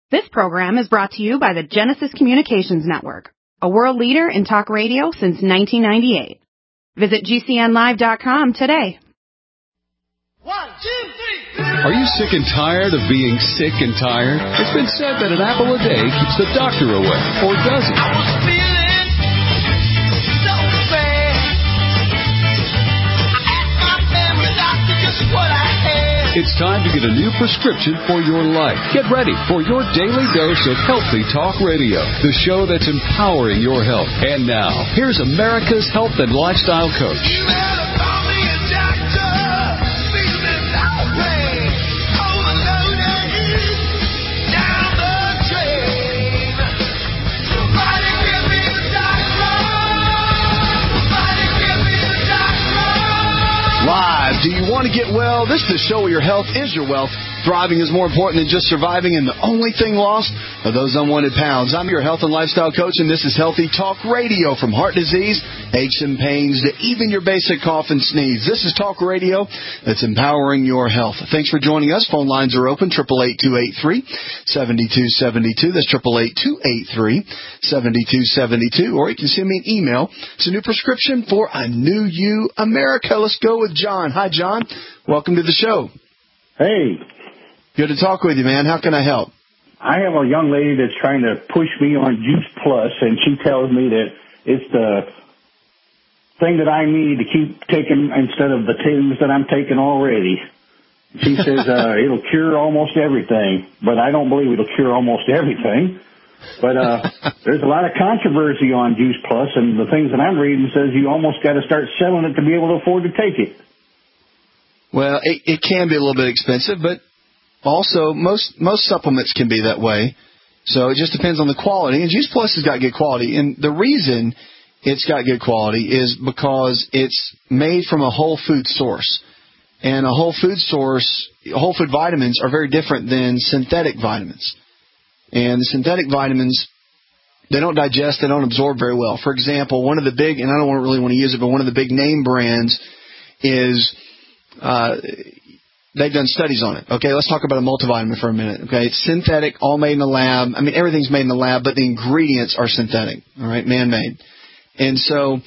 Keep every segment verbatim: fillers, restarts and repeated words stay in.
This program is brought to you by the Genesis Communications Network, a world leader in talk radio since nineteen ninety-eight. Visit G C N live dot com today. One, two, three. Are you sick and tired of being sick and tired? It's been said that an apple a day keeps the doctor away, or does it? I was feeling so bad. I asked my family doctor just what I had. It's time to get a new prescription for your life. Get ready for your daily dose of Healthy Talk Radio, the show that's empowering your health. And now, here's America's health and lifestyle coach. You better call me a doctor. Feeling outraged, overloaded, down the drain. Somebody give me the doctor. Somebody give me the doctor. Live. Do you want to get well? This is the show where your health is your wealth. Thriving is more important than just surviving, and the only thing lost are those unwanted pounds. I'm your health and lifestyle coach, and this is Healthy Talk Radio. From heart disease, aches and pains, to even your basic cough and sneeze. This is Talk Radio that's empowering your health. Thanks for joining us. Phone lines are open, eight eight eight, two eight three, seven two seven two. That's eight eight eight, two eight three, seven two seven two. Or you can send me an email. It's a new prescription for a new you, America. Let's go with John. Hi, John. Welcome to the show. Hey. Good to talk with you, man. How can I help? I have a young lady that's trying to push me on Juice Plus, and she tells me that it's the thing that I need to keep taking instead of the things that I'm taking already. She says uh, it'll cure almost everything, but I don't believe it'll cure almost everything. But uh, there's a lot of controversy on Juice Plus, and the things that I'm reading says you almost got to start selling it to be able to afford to take it. Well, it, it can be a little bit expensive, but also most most supplements can be that way. So it just depends on the quality. And Juice Plus has got good quality. And the reason it's got good quality is because it's made from a whole food source. And a whole food source, whole food vitamins are very different than synthetic vitamins. And the synthetic vitamins, they don't digest, they don't absorb very well. For example, one of the big, and I don't really want to use it, but one of the big name brands is... Uh, they've done studies on it. Okay, let's talk about a multivitamin for a minute. Okay, it's synthetic, all made in the lab. I mean, everything's made in the lab, but the ingredients are synthetic. All right, man-made. And so,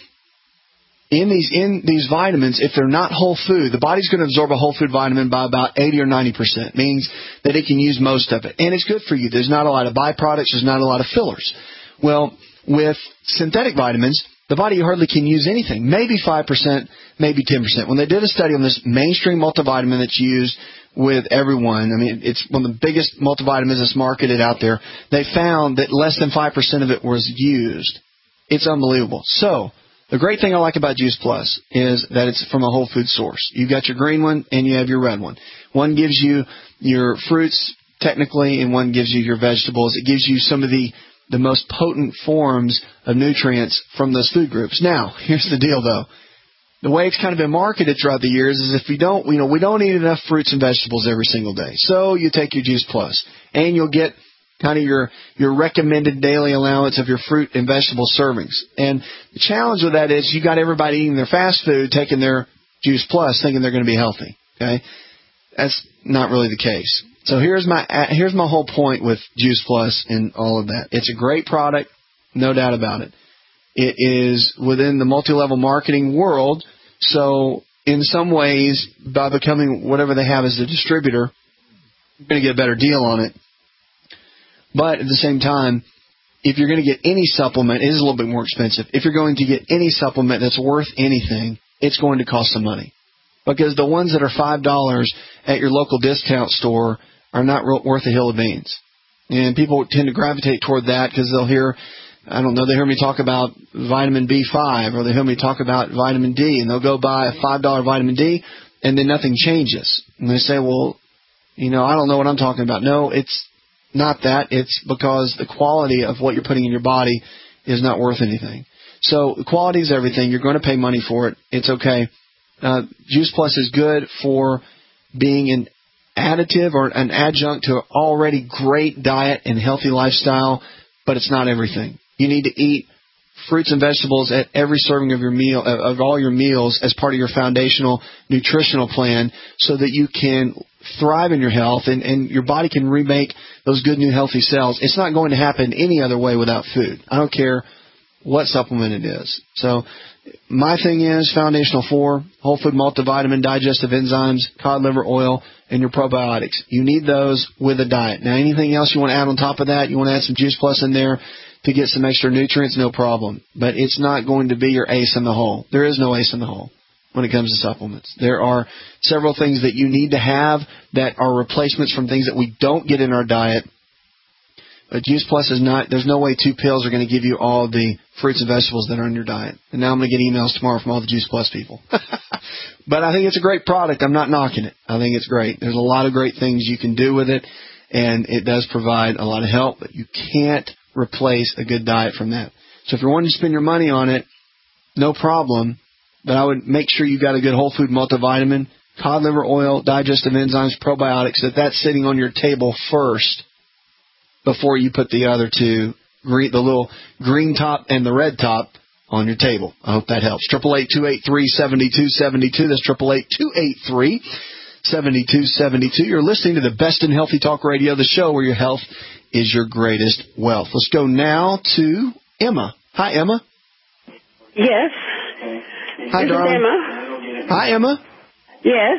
in these in these vitamins, if they're not whole food, the body's going to absorb a whole food vitamin by about eighty or ninety percent. Means that it can use most of it, and it's good for you. There's not a lot of byproducts. There's not a lot of fillers. Well, with synthetic vitamins, the body hardly can use anything, maybe five percent, maybe ten percent. When they did a study on this mainstream multivitamin that's used with everyone, I mean, it's one of the biggest multivitamins that's marketed out there, they found that less than five percent of it was used. It's unbelievable. So, the great thing I like about Juice Plus is that it's from a whole food source. You've got your green one and you have your red one. One gives you your fruits, technically, and one gives you your vegetables. It gives you some of the the most potent forms of nutrients from those food groups. Now, here's the deal, though. The way it's kind of been marketed throughout the years is if you don't, you know, we don't eat enough fruits and vegetables every single day. So you take your Juice Plus, and you'll get kind of your, your recommended daily allowance of your fruit and vegetable servings. And the challenge with that is you got everybody eating their fast food, taking their Juice Plus, thinking they're going to be healthy. Okay, that's not really the case. So here's my here's my whole point with Juice Plus and all of that. It's a great product, no doubt about it. It is within the multi-level marketing world, so in some ways, by becoming whatever they have as a distributor, you're going to get a better deal on it. But at the same time, if you're going to get any supplement, it is a little bit more expensive. If you're going to get any supplement that's worth anything, it's going to cost some money. Because the ones that are five dollars at your local discount store are not worth a hill of beans. And people tend to gravitate toward that because they'll hear, I don't know, they hear me talk about vitamin B five or they hear me talk about vitamin D, and they'll go buy a five dollar vitamin D and then nothing changes. And they say, well, you know, I don't know what I'm talking about. No, it's not that. It's because the quality of what you're putting in your body is not worth anything. So the quality is everything. You're going to pay money for it. It's okay. Uh, Juice Plus is good for being an additive or an adjunct to an already great diet and healthy lifestyle, but it's not everything. You need to eat fruits and vegetables at every serving of your meal, of all your meals, as part of your foundational nutritional plan, so that you can thrive in your health and, and your body can remake those good, new, healthy cells. It's not going to happen any other way without food. I don't care what supplement it is. So my thing is Foundational four, whole food multivitamin, digestive enzymes, cod liver oil, and your probiotics. You need those with a diet. Now, anything else you want to add on top of that, you want to add some Juice Plus in there to get some extra nutrients, no problem. But it's not going to be your ace in the hole. There is no ace in the hole when it comes to supplements. There are several things that you need to have that are replacements from things that we don't get in our diet. But Juice Plus is not, there's no way two pills are going to give you all the fruits and vegetables that are in your diet. And now I'm going to get emails tomorrow from all the Juice Plus people. But I think it's a great product. I'm not knocking it. I think it's great. There's a lot of great things you can do with it, and it does provide a lot of help, but you can't replace a good diet from that. So if you're wanting to spend your money on it, no problem, but I would make sure you got a good whole food multivitamin, cod liver oil, digestive enzymes, probiotics, that that's sitting on your table first before you put the other two, the little green top and the red top, on your table. I hope that helps. eight eight eight, two eight three, seven two seven two. That's eight eight eight, two eight three, seven two seven two. You're listening to the Best in Healthy Talk Radio, the show where your health is your greatest wealth. Let's go now to Emma. Hi, Emma. Yes. Hi, this darling. is Emma. Hi, Emma. Yes.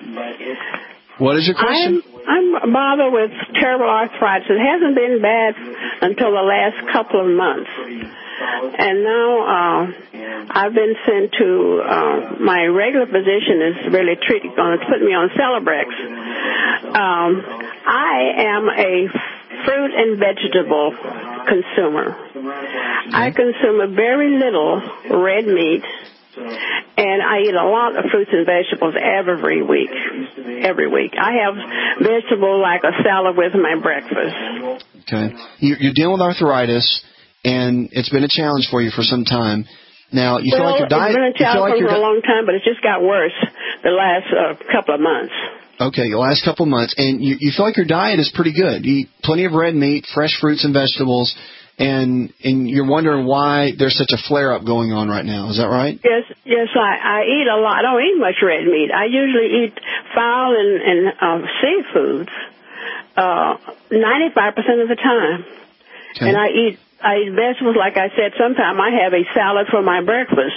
What is your question? I'm, I'm bothered with terrible arthritis. It hasn't been bad until the last couple of months. And now uh, I've been sent to, uh, my regular physician is really treating, going to put me on Celebrex. Um, I am a fruit and vegetable consumer. I consume a very little red meat, and I eat a lot of fruits and vegetables every week. Every week. I have vegetable like a salad with my breakfast. Okay. You're dealing with arthritis, and it's been a challenge for you for some time. Now, you well, feel like your diet... It's been a challenge like for a long time, but it just got worse the last uh, couple of months. Okay, the last couple of months. And you, you feel like your diet is pretty good. You eat plenty of red meat, fresh fruits and vegetables, and and you're wondering why there's such a flare-up going on right now. Is that right? Yes, yes, I, I eat a lot. I don't eat much red meat. I usually eat fowl and, and uh, seafoods uh, ninety-five percent of the time. Okay. And I eat I eat vegetables, like I said. Sometimes I have a salad for my breakfast.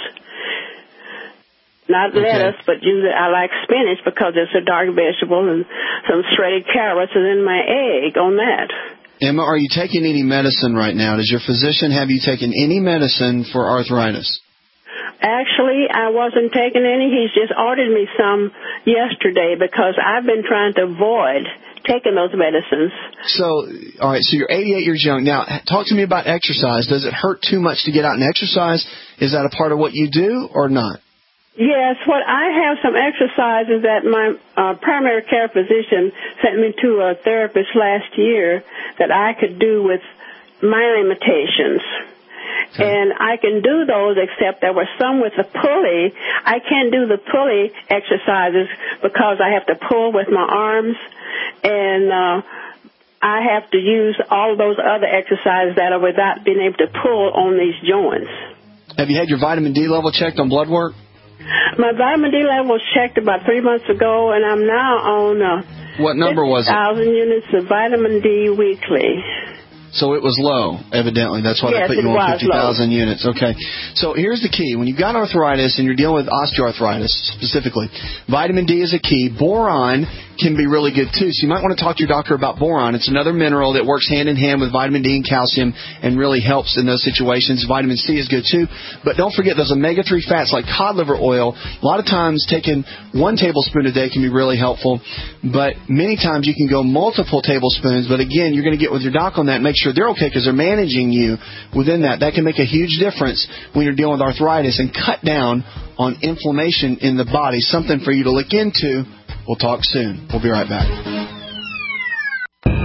Not lettuce, okay. but usually I like spinach because it's a dark vegetable, and some shredded carrots, and then my egg on that. Emma, are you taking any medicine right now? Does your physician have you taken any medicine for arthritis? Actually, I wasn't taking any. He's just ordered me some yesterday because I've been trying to avoid taking those medicines. So, all right, so you're eighty-eight years young. Now, talk to me about exercise. Does it hurt too much to get out and exercise? Is that a part of what you do or not? Yes, what I have some exercises that my uh, primary care physician sent me to a therapist last year that I could do with my limitations. Okay. And I can do those, except there were some with the pulley. I can't do the pulley exercises because I have to pull with my arms, and uh, I have to use all those other exercises that are without being able to pull on these joints. Have you had your vitamin D level checked on blood work? My vitamin D level was checked about three months ago, and I'm now on uh, what number was it? one thousand units of vitamin D weekly. So it was low, evidently. That's why yes, they put you on fifty thousand units. Okay. So here's the key. When you've got arthritis and you're dealing with osteoarthritis specifically, vitamin D is a key. Boron can be really good, too. So you might want to talk to your doctor about boron. It's another mineral that works hand-in-hand with vitamin D and calcium and really helps in those situations. Vitamin C is good, too. But don't forget those omega three fats like cod liver oil. A lot of times taking one tablespoon a day can be really helpful. But many times you can go multiple tablespoons. But, again, you're going to get with your doc on that. Make sure they're okay because they're managing you within that. That can make a huge difference when you're dealing with arthritis and cut down on inflammation in the body. Something for you to look into. We'll talk soon. We'll be right back.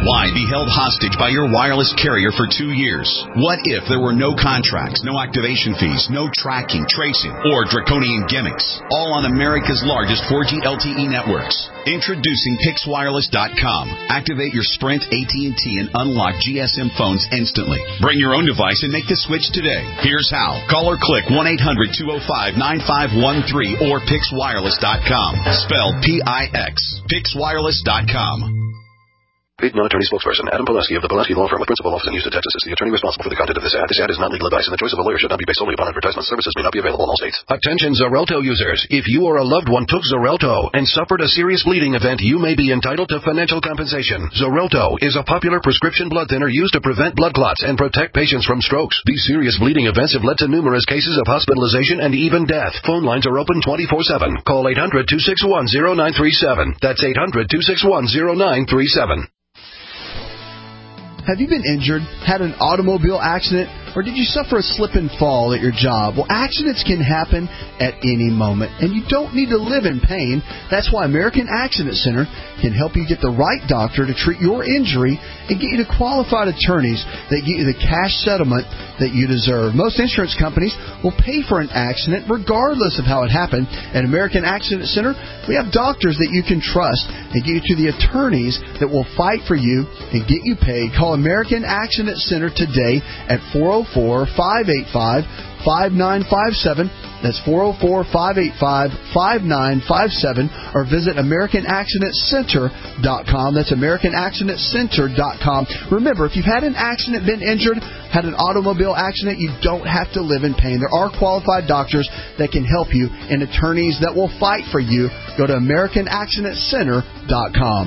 Why be held hostage by your wireless carrier for two years? What if there were no contracts, no activation fees, no tracking, tracing, or draconian gimmicks? All on America's largest four G L T E networks. Introducing Pix Wireless dot com. Activate your Sprint, A T and T, and unlock G S M phones instantly. Bring your own device and make the switch today. Here's how. Call or click one eight hundred two oh five nine five one three or Pix Wireless dot com. Spelled P I X. Pix Wireless dot com. Paid non-attorney spokesperson Adam Pileski of the Pileski Law Firm with principal office in Houston, Texas is the attorney responsible for the content of this ad. This ad is not legal advice, and the choice of a lawyer should not be based solely upon advertisement. Services may not be available in all states. Attention Xarelto users. If you or a loved one took Xarelto and suffered a serious bleeding event, you may be entitled to financial compensation. Xarelto is a popular prescription blood thinner used to prevent blood clots and protect patients from strokes. These serious bleeding events have led to numerous cases of hospitalization and even death. Phone lines are open twenty-four seven. Call eight hundred two six one zero nine three seven. That's eight hundred two six one zero nine three seven. Have you been injured, had an automobile accident, or did you suffer a slip and fall at your job? Well, accidents can happen at any moment, and you don't need to live in pain. That's why American Accident Center can help you get the right doctor to treat your injury and get you to qualified attorneys that get you the cash settlement that you deserve. Most insurance companies will pay for an accident regardless of how it happened. At American Accident Center, we have doctors that you can trust and get you to the attorneys that will fight for you and get you paid. Call American Accident Center today at four oh four, five eight five, five nine five seven. That's four oh four, five eight five, five nine five seven, or visit American Accident Center dot com. That's American Accident Center dot com. Remember, if you've had an accident, been injured, had an automobile accident, you don't have to live in pain. There are qualified doctors that can help you and attorneys that will fight for you. Go to American Accident Center dot com.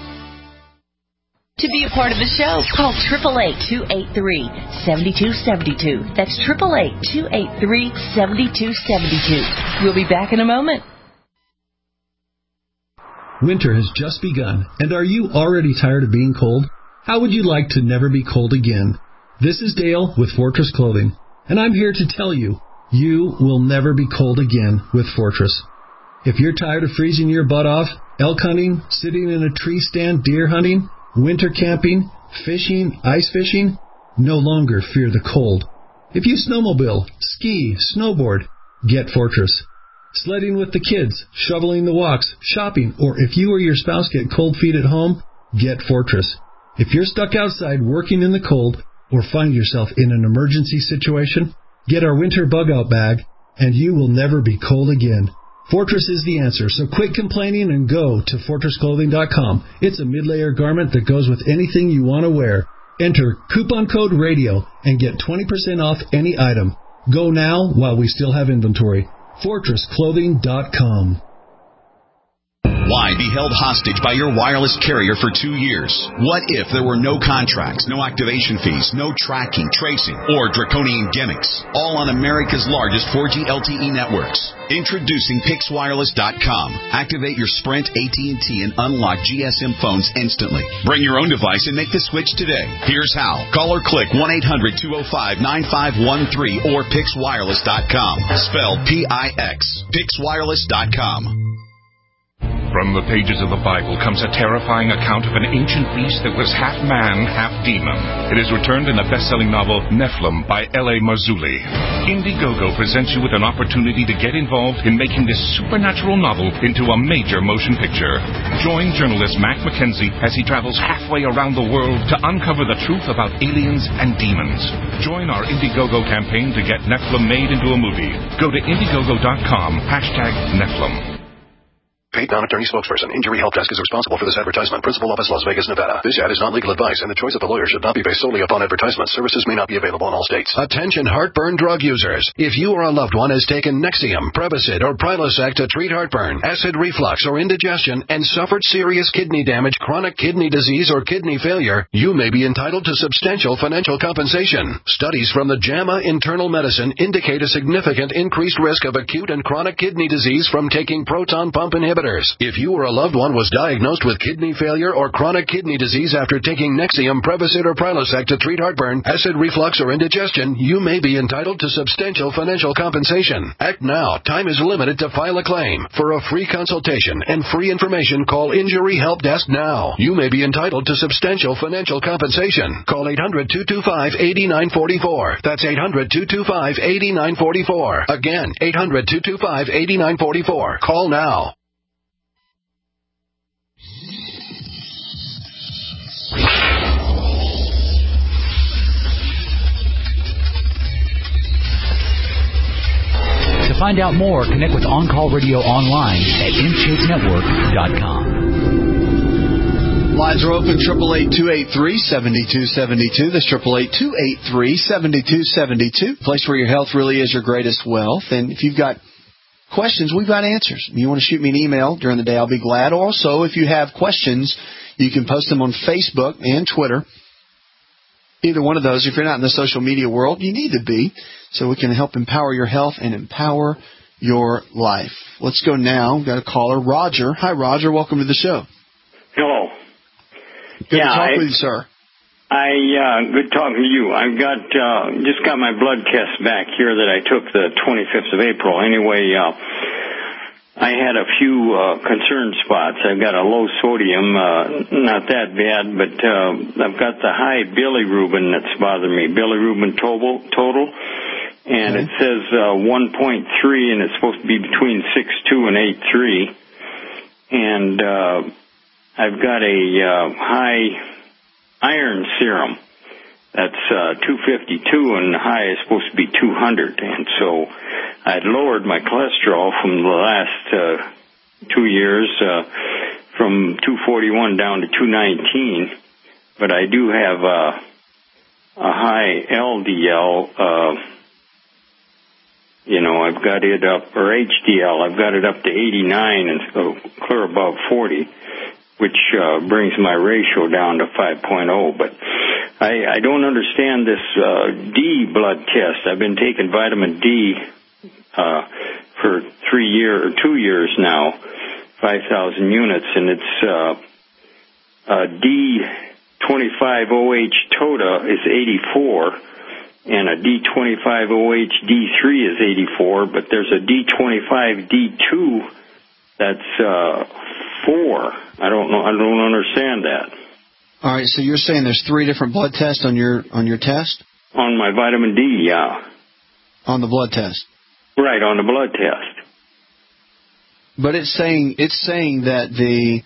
To be a part of the show, call eight eight eight, two eight three, seven two seven two. That's eight eight eight, two eight three, seven two seven two. We'll be back in a moment. Winter has just begun, and are you already tired of being cold? How would you like to never be cold again? This is Dale with Fortress Clothing, and I'm here to tell you, you will never be cold again with Fortress. If you're tired of freezing your butt off, elk hunting, sitting in a tree stand, deer hunting, winter camping, fishing, ice fishing, no longer fear the cold. If you snowmobile, ski, snowboard, get Fortress. Sledding with the kids, shoveling the walks, shopping, or if you or your spouse get cold feet at home, get Fortress. If you're stuck outside working in the cold or find yourself in an emergency situation, get our winter bug-out bag, and you will never be cold again. Fortress is the answer, so quit complaining and go to Fortress Clothing dot com. It's a mid-layer garment that goes with anything you want to wear. Enter coupon code RADIO and get twenty percent off any item. Go now while we still have inventory. Fortress Clothing dot com. Why be held hostage by your wireless carrier for two years? What if there were no contracts, no activation fees, no tracking, tracing, or draconian gimmicks? All on America's largest four G L T E networks. Introducing Pix Wireless dot com. Activate your Sprint, A T and T, and unlock G S M phones instantly. Bring your own device and make the switch today. Here's how. Call or click one eight hundred two oh five nine five one three or Pix Wireless dot com. Spelled P I X. Pix Wireless dot com. From the pages of the Bible comes a terrifying account of an ancient beast that was half man, half demon. It is returned in the best-selling novel Nephilim by L A Marzulli. Indiegogo presents you with an opportunity to get involved in making this supernatural novel into a major motion picture. Join journalist Mac McKenzie as he travels halfway around the world to uncover the truth about aliens and demons. Join our Indiegogo campaign to get Nephilim made into a movie. Go to Indiegogo dot com, hashtag Nephilim. Paid non-attorney spokesperson. Injury Help Desk is responsible for this advertisement. Principal office, Las Vegas, Nevada. This ad is not legal advice, and the choice of a lawyer should not be based solely upon advertisement. Services may not be available in all states. Attention heartburn drug users. If you or a loved one has taken Nexium, Prevacid, or Prilosec to treat heartburn, acid reflux, or indigestion, and suffered serious kidney damage, chronic kidney disease, or kidney failure, you may be entitled to substantial financial compensation. Studies from the JAMA Internal Medicine indicate a significant increased risk of acute and chronic kidney disease from taking proton pump inhibitors. inhibitors. If you or a loved one was diagnosed with kidney failure or chronic kidney disease after taking Nexium, Prevacid, or Prilosec to treat heartburn, acid reflux, or indigestion, you may be entitled to substantial financial compensation. Act now. Time is limited to file a claim. For a free consultation and free information, call Injury Help Desk now. You may be entitled to substantial financial compensation. Call eight hundred, two two five, eight nine four four. That's eight hundred, two two five, eight nine four four. Again, eight hundred, two two five, eight nine four four. Call now. To find out more, connect with On Call Radio online at in shape network dot com. Lines are open, triple eight, two eight three, seven two seven two. That's triple eight, two eight three, seven two seven two. Place where your health really is your greatest wealth. And if you've got questions, we've got answers. If you want to shoot me an email during the day, I'll be glad. Also, if you have questions, you can post them on Facebook and Twitter. Either one of those. If you're not in the social media world, you need to be, so we can help empower your health and empower your life. Let's go now. We've got a caller, Roger. Hi, Roger. Welcome to the show. Hello. Good yeah, to talk I, with you, sir. I uh, good talking to you. I've got uh, just got my blood test back here that I took the twenty-fifth of April. Anyway, uh, I had a few uh, concern spots. I've got a low sodium, uh, not that bad, but uh, I've got the high bilirubin that's bothering me. Bilirubin total, total, and okay. It says uh, one point three, and it's supposed to be between six point two and eight point three, and uh, I've got a uh, high iron serum. That's uh, two fifty-two, and the high is supposed to be two hundred. And so I'd lowered my cholesterol from the last uh, two years uh, from two forty-one down to two nineteen. But I do have uh, a high L D L. Uh, you know, I've got it up, or H D L. I've got it up to eighty-nine and so clear above forty, which uh, brings my ratio down to five point oh. But I, I don't understand this uh, D blood test. I've been taking vitamin D uh, for three years or two years now, five thousand units, and it's uh, uh, D twenty-five O H TOTA is eighty-four, and a D twenty-five O H D three is eighty-four, but there's a D twenty-five D two that's uh, four. I don't know. I don't understand that. All right, so you're saying there's three different blood tests on your on your test? On my vitamin D, yeah. On the blood test. Right, on the blood test. But it's saying it's saying that the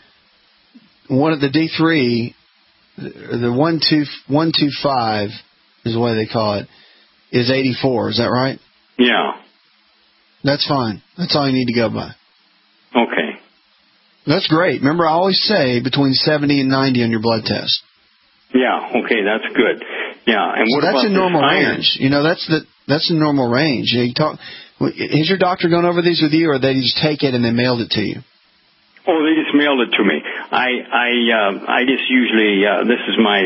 one of the D three, the one two one two five is the way they call it, is eighty-four. Is that right? Yeah. That's fine. That's all you need to go by. Okay. That's great. Remember, I always say between seventy and ninety on your blood test. Yeah. Okay, that's good. Yeah, and what so that's about a normal iron? range. You know, that's the that's a normal range. You, know, you talk. Has your doctor gone over these with you, or they just take it and they mailed it to you? Oh, they just mailed it to me. I I uh, I just usually uh, this is my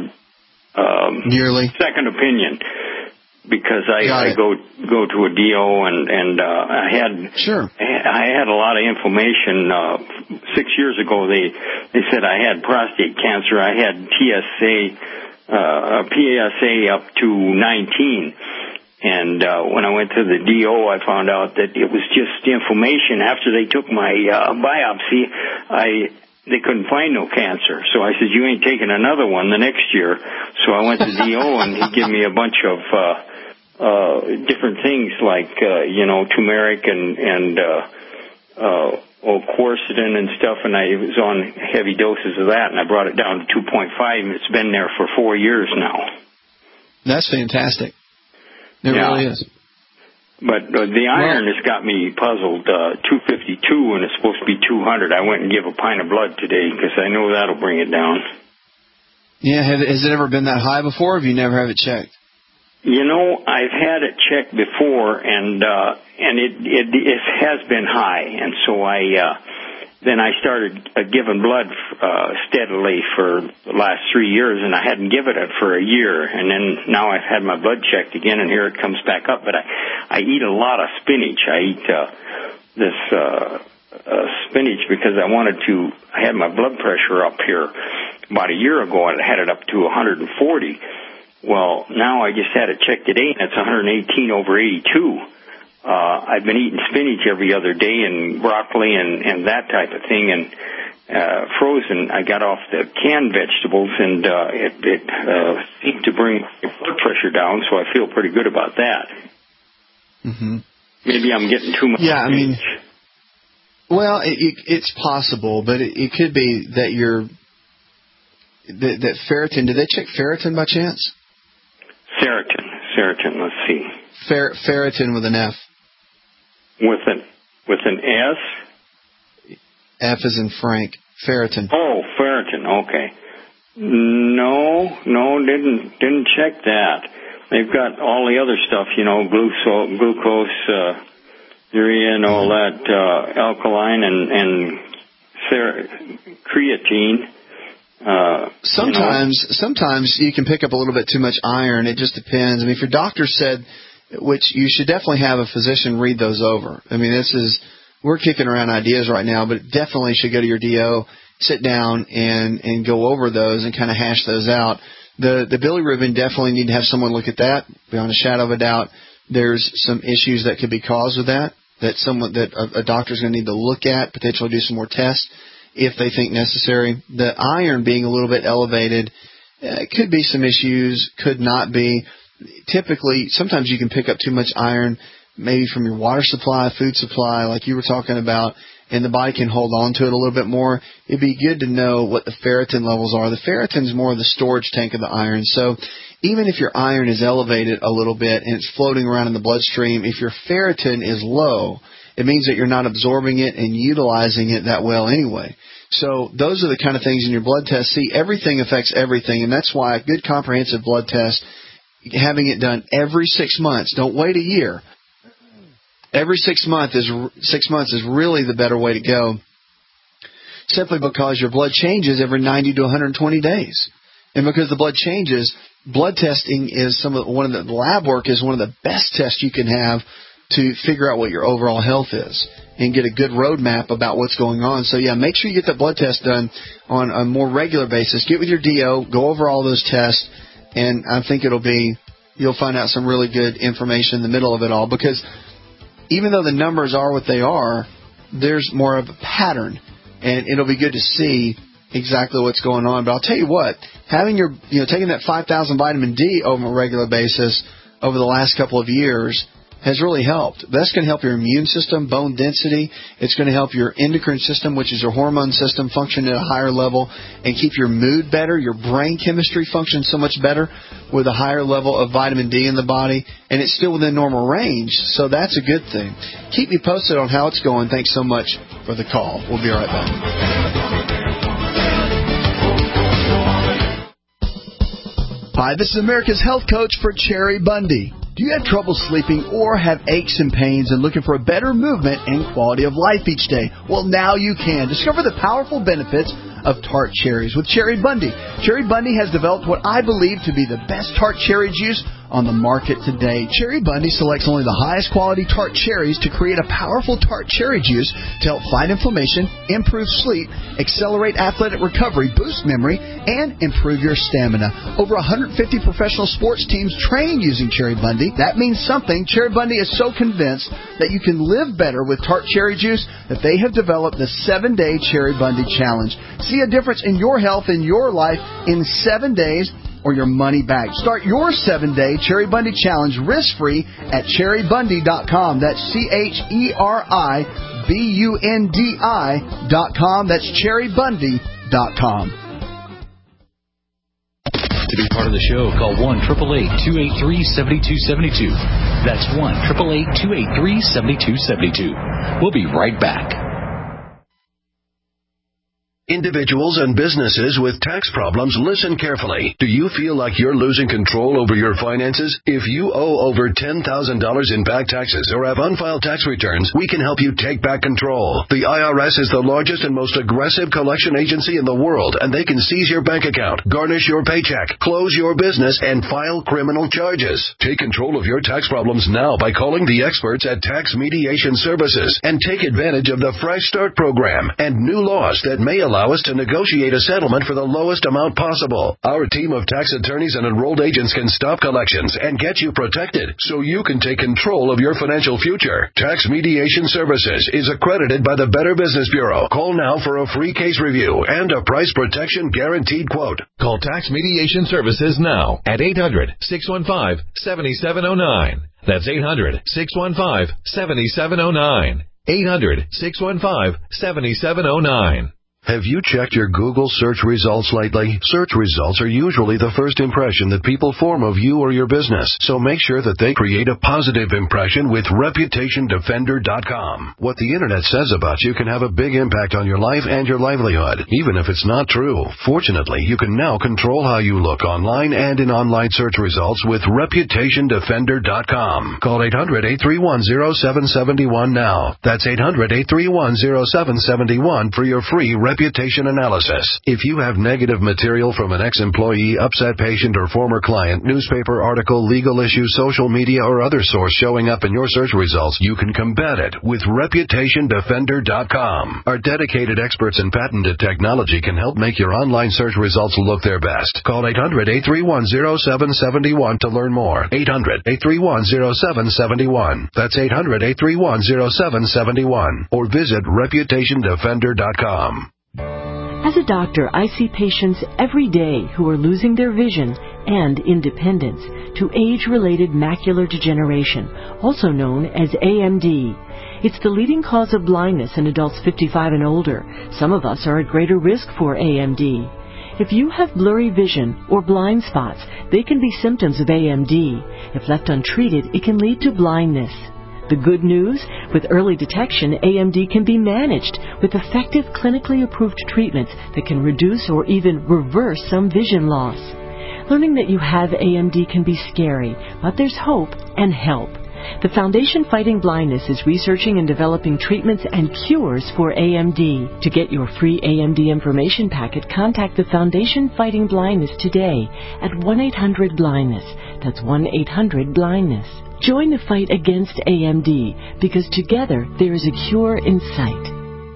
uh, um, yearly second opinion. Because I, I go go to a D O and and uh, I had sure I had a lot of inflammation. Uh, six years ago, they they said I had prostate cancer. I had T S A, uh, P S A up to nineteen, and uh, when I went to the D O, I found out that it was just inflammation. After they took my uh, biopsy, I. They couldn't find no cancer. So I said, you ain't taking another one the next year. So I went to D O and he gave me a bunch of uh, uh, different things like, uh, you know, turmeric and, and uh, uh, oh, quercetin and stuff. And I was on heavy doses of that. And I brought it down to two point five. And it's been there for four years now. That's fantastic. It yeah. really is. But uh, the iron well, has got me puzzled. Uh, two fifty-two, and it's supposed to be two hundred. I went and gave a pint of blood today because I know that'll bring it down. Yeah, have, has it ever been that high before, or have you never have it checked? You know, I've had it checked before, and uh, and it, it it has been high, and so I uh, then I started uh, giving blood uh, steadily for the last three years, and I hadn't given it for a year, and then now I've had my blood checked again, and here it comes back up. But I, I eat a lot of spinach. I eat uh, this uh, uh, spinach because I wanted to. I had my blood pressure up here about a year ago, and I had it up to one hundred forty. Well, now I just had it checked today, and it's one hundred eighteen over eighty-two. Uh, I've been eating spinach every other day and broccoli and, and that type of thing, and uh, frozen. I got off the canned vegetables, and uh, it, it uh, seemed to bring my blood pressure down, so I feel pretty good about that. Mm-hmm. Maybe I'm getting too much. Yeah, I mean, well, it, it, it's possible, but it, it could be that you're that, that ferritin. Did they check ferritin by chance? Ferritin, ferritin. Let's see. Fer, ferritin with an F. With an with an S. F as in Frank. Ferritin. Oh, ferritin. Okay. No, no, didn't didn't check that. They've got all the other stuff, you know, glucose, glucose, uh, urea, and all that, uh, alkaline and and ser- creatine. Uh, sometimes, you know. sometimes you can pick up a little bit too much iron. It just depends. I mean, if your doctor said, which you should definitely have a physician read those over. I mean, this is, we're kicking around ideas right now, but definitely should go to your D O, sit down and, and go over those and kind of hash those out. The, the bilirubin, definitely need to have someone look at that. Beyond a shadow of a doubt, there's some issues that could be caused with that, that someone, that a, a doctor's going to need to look at, potentially do some more tests if they think necessary. The iron being a little bit elevated, uh, could be some issues, could not be. Typically, sometimes you can pick up too much iron, maybe from your water supply, food supply, like you were talking about, and the body can hold on to it a little bit more. It'd be good to know what the ferritin levels are. The ferritin is more of the storage tank of the iron. So even if your iron is elevated a little bit and it's floating around in the bloodstream, if your ferritin is low, it means that you're not absorbing it and utilizing it that well anyway. So those are the kind of things in your blood test. See, everything affects everything, and that's why a good comprehensive blood test, having it done every six months, don't wait a year. Every six months is six months is really the better way to go, simply because your blood changes every ninety to one hundred twenty days. And because the blood changes, blood testing is some of the, one of the lab work is one of the best tests you can have to figure out what your overall health is and get a good roadmap about what's going on. So, yeah, make sure you get that blood test done on a more regular basis. Get with your D O, go over all those tests, and I think it'll be, you'll find out some really good information in the middle of it all, because even though the numbers are what they are, there's more of a pattern, and it'll be good to see exactly what's going on. But I'll tell you what, having your, you know, taking that five thousand vitamin D over a regular basis over the last couple of years has really helped. That's going to help your immune system, bone density. It's going to help your endocrine system, which is your hormone system, function at a higher level and keep your mood better. Your brain chemistry functions so much better with a higher level of vitamin D in the body, and it's still within normal range, so that's a good thing. Keep me posted on how it's going. Thanks so much for the call. We'll be right back. Hi, this is America's Health Coach for Cherry Bundy. Do you have trouble sleeping or have aches and pains and looking for a better movement and quality of life each day? Well, now you can. Discover the powerful benefits of tart cherries with Cherry Bundy. Cherry Bundy has developed what I believe to be the best tart cherry juice on the market today. Cherry Bundy selects only the highest quality tart cherries to create a powerful tart cherry juice to help fight inflammation, improve sleep, accelerate athletic recovery, boost memory, and improve your stamina. Over one hundred fifty professional sports teams train using Cherry Bundy. That means something. Cherry Bundy is so convinced that you can live better with tart cherry juice that they have developed the seven-day Cherry Bundy Challenge. See a difference in your health and your life in seven days or your money back. Start your seven-day Cherry Bundy Challenge risk-free at cherry bundy dot com. That's C H E R I B U N D I dot com. That's cherry bundy dot com. To be part of the show, call one eight eight eight, two eight three, seven two seven two. That's one eight eight eight, two eight three, seven two seven two. We'll be right back. Individuals and businesses with tax problems, listen carefully. Do you feel like you're losing control over your finances? If you owe over ten thousand dollars in back taxes or have unfiled tax returns, we can help you take back control. The I R S is the largest and most aggressive collection agency in the world, and they can seize your bank account, garnish your paycheck, close your business, and file criminal charges. Take control of your tax problems now by calling the experts at Tax Mediation Services and take advantage of the Fresh Start program and new laws that may allow us to negotiate a settlement for the lowest amount possible. Our team of tax attorneys and enrolled agents can stop collections and get you protected so you can take control of your financial future. Tax Mediation Services is accredited by the Better Business Bureau. Call now for a free case review and a price protection guaranteed quote. Call Tax Mediation Services now at eight hundred, six one five, seven seven zero nine. That's eight hundred, six one five, seven seven zero nine. eight hundred, six one five, seven seven zero nine. Have you checked your Google search results lately? Search results are usually the first impression that people form of you or your business, so make sure that they create a positive impression with Reputation Defender dot com. What the Internet says about you can have a big impact on your life and your livelihood, even if it's not true. Fortunately, you can now control how you look online and in online search results with Reputation Defender dot com. Call eight hundred, eight three one, zero seven seven one now. That's eight hundred, eight three one, zero seven seven one for your free reputation analysis. If you have negative material from an ex-employee, upset patient, or former client, newspaper article, legal issue, social media, or other source showing up in your search results, you can combat it with Reputation Defender dot com. Our dedicated experts in patented technology can help make your online search results look their best. Call eight hundred, eight three one, zero seven seven one to learn more. eight hundred, eight three one, zero seven seven one. That's eight hundred, eight three one, zero seven seven one. Or visit Reputation Defender dot com. As a doctor, I see patients every day who are losing their vision and independence to age-related macular degeneration, also known as A M D. It's the leading cause of blindness in adults fifty-five and older. Some of us are at greater risk for A M D. If you have blurry vision or blind spots, they can be symptoms of A M D. If left untreated, it can lead to blindness. The good news? With early detection, A M D can be managed with effective clinically approved treatments that can reduce or even reverse some vision loss. Learning that you have A M D can be scary, but there's hope and help. The Foundation Fighting Blindness is researching and developing treatments and cures for A M D. To get your free A M D information packet, contact the Foundation Fighting Blindness today at one eight hundred blindness. That's one eight hundred blindness. Join the fight against A M D, because together there is a cure in sight.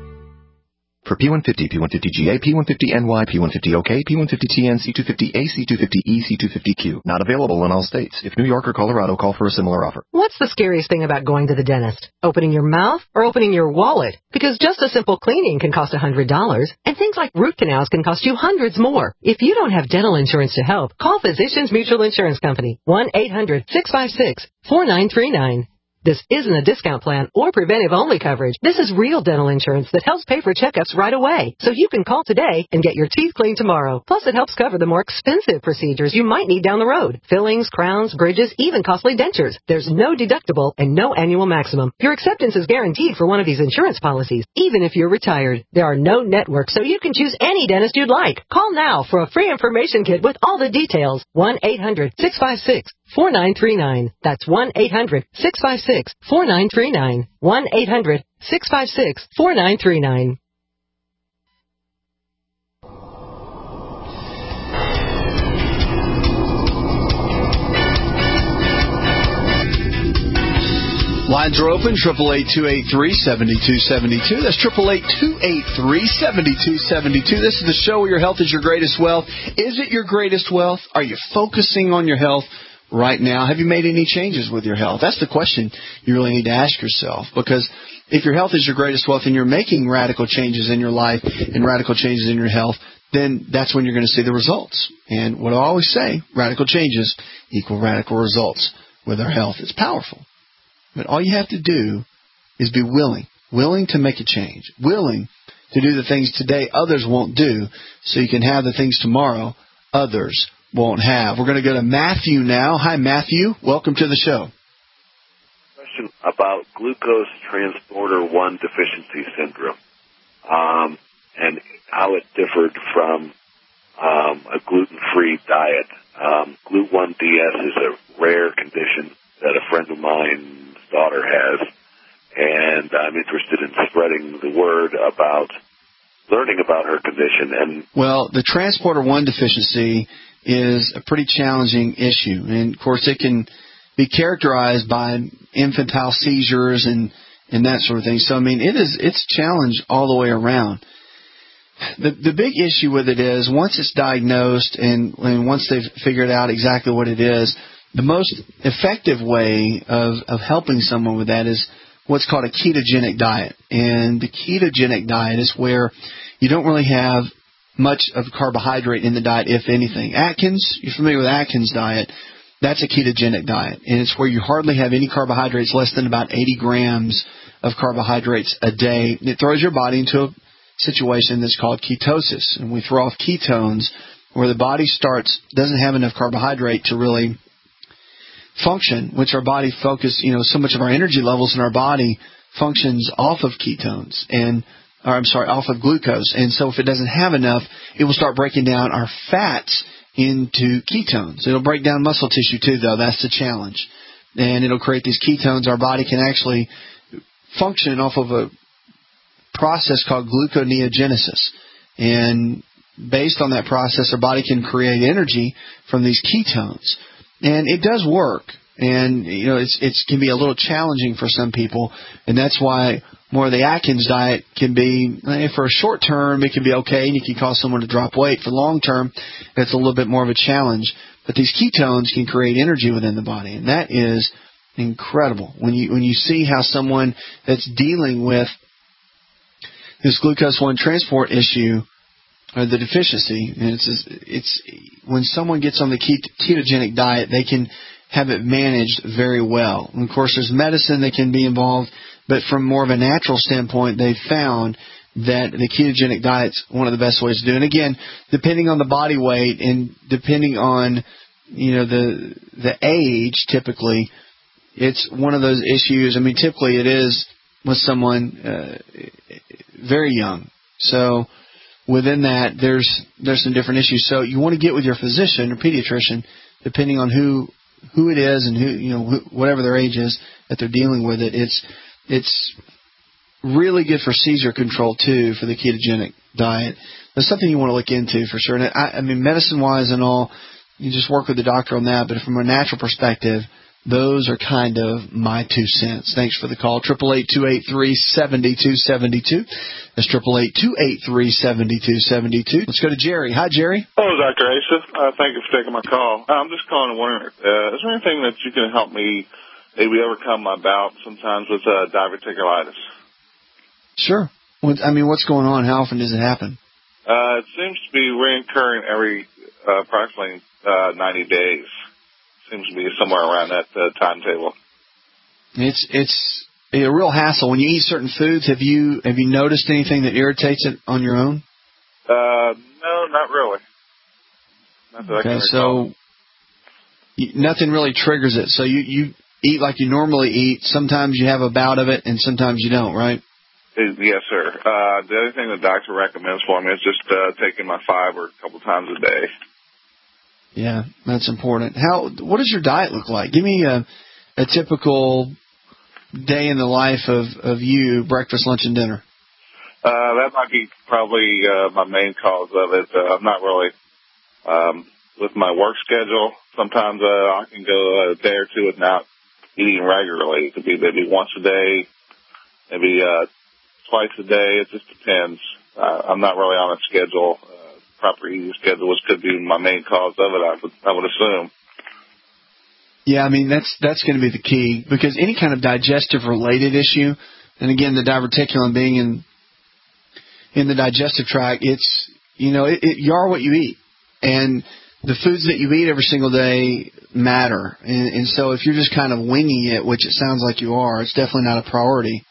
For P one fifty, P one fifty G A, P one fifty N Y, P one fifty O K, P one fifty T N, C two fifty A, C two fifty E, C two fifty Q. Not available in all states. If New York or Colorado, call for a similar offer. What's the scariest thing about going to the dentist? Opening your mouth or opening your wallet? Because just a simple cleaning can cost one hundred dollars, and things like root canals can cost you hundreds more. If you don't have dental insurance to help, call Physicians Mutual Insurance Company. one eight hundred, six five six, four nine three nine. This isn't a discount plan or preventive-only coverage. This is real dental insurance that helps pay for checkups right away. So you can call today and get your teeth cleaned tomorrow. Plus, it helps cover the more expensive procedures you might need down the road. Fillings, crowns, bridges, even costly dentures. There's no deductible and no annual maximum. Your acceptance is guaranteed for one of these insurance policies, even if you're retired. There are no networks, so you can choose any dentist you'd like. Call now for a free information kit with all the details. one eight hundred, six five six, four nine three nine. That's one eight hundred, six five six, four nine three nine. one eight hundred, six five six, four nine three nine. Lines are open, eight eight eight, two eight three, seven two seven two. That's eight eight eight, two eight three, seven two seven two. This is the show where your health is your greatest wealth. Is it your greatest wealth? Are you focusing on your health right now? Have you made any changes with your health? That's the question you really need to ask yourself, because if your health is your greatest wealth and you're making radical changes in your life and radical changes in your health, then that's when you're going to see the results. And what I always say, radical changes equal radical results with our health. It's powerful. But all you have to do is be willing, willing to make a change, willing to do the things today others won't do, so you can have the things tomorrow others won't have. We're going to go to Matthew now. Hi, Matthew. Welcome to the show. Question about glucose transporter one deficiency syndrome. Um, and how it differed from um, a gluten-free diet. Um, G L U T one D S is a rare condition that a friend of mine's daughter has, and I'm interested in spreading the word about learning about her condition. And well, the transporter one deficiency is a pretty challenging issue, and of course it can be characterized by infantile seizures and and that sort of thing. So I mean, it is it's a challenge all the way around. The the big issue with it is once it's diagnosed and, and once they've figured out exactly what it is, the most effective way of, of helping someone with that is what's called a ketogenic diet. And the ketogenic diet is where you don't really have much of carbohydrate in the diet, if anything. Atkins, you're familiar with Atkins diet, that's a ketogenic diet. And it's where you hardly have any carbohydrates, less than about eighty grams of carbohydrates a day. It throws your body into a situation that's called ketosis. And we throw off ketones where the body starts, doesn't have enough carbohydrate to really function, which our body focus, you know, so much of our energy levels in our body functions off of ketones and, or I'm sorry, off of glucose. And so if it doesn't have enough, it will start breaking down our fats into ketones. It'll break down muscle tissue too, though. That's the challenge. And it'll create these ketones. Our body can actually function off of a process called gluconeogenesis. And based on that process, our body can create energy from these ketones. And it does work. And, you know, it's, it can be a little challenging for some people. And that's why more of the Atkins diet can be, for a short term, it can be okay, and you can cause someone to drop weight. For long term, it's a little bit more of a challenge. But these ketones can create energy within the body. And that is incredible. When you, when you see how someone that's dealing with this glucose one transport issue, or the deficiency, and it's it's when someone gets on the ketogenic diet, they can have it managed very well. And of course, there's medicine that can be involved, but from more of a natural standpoint, they've found that the ketogenic diet's one of the best ways to do it. And again, depending on the body weight and depending on, you know, the the age, typically, it's one of those issues. I mean, typically it is with someone uh, very young. So within that, there's there's some different issues. So you want to get with your physician or pediatrician, depending on who who it is and who you know who, whatever their age is that they're dealing with it. It's it's really good for seizure control too for the ketogenic diet. That's something you want to look into for sure. And I, I mean, medicine wise and all, you just work with the doctor on that. But from a natural perspective, those are kind of my two cents. Thanks for the call. Triple eight two eight three seventy two seventy two. That's triple eight two eight three seventy two seventy two. Let's go to Jerry. Hi, Jerry. Hello, Doctor Asa. Uh, thank you for taking my call. I'm just calling and wondering, uh, is there anything that you can help me maybe overcome my bout sometimes with uh, diverticulitis? Sure. I mean, what's going on? How often does it happen? Uh, it seems to be reoccurring every uh, approximately uh, ninety days. Seems to be somewhere around that uh, timetable. It's it's a real hassle when you eat certain foods. Have you have you noticed anything that irritates it on your own? Uh, no, not really. Not that okay, I can so you, nothing really triggers it. So you you eat like you normally eat. Sometimes you have a bout of it, and sometimes you don't, right? Yes, sir. Uh, the other thing the doctor recommends for me is just uh, taking my fiber a couple times a day. Yeah, that's important. How? What does your diet look like? Give me a, a typical day in the life of, of you, breakfast, lunch, and dinner. Uh, that might be probably uh, my main cause of it. Uh, I'm not really, um, with my work schedule, sometimes uh, I can go a day or two without eating regularly. It could be maybe once a day, maybe uh, twice a day. It just depends. Uh, I'm not really on a schedule. Uh, proper eating schedule, which could be my main cause of it, I would, I would assume. Yeah, I mean, that's that's going to be the key, because any kind of digestive-related issue, and again, the diverticulum being in in the digestive tract, it's, you know, it, it, you are what you eat. And the foods that you eat every single day matter. And, and so if you're just kind of winging it, which it sounds like you are, it's definitely not a priority.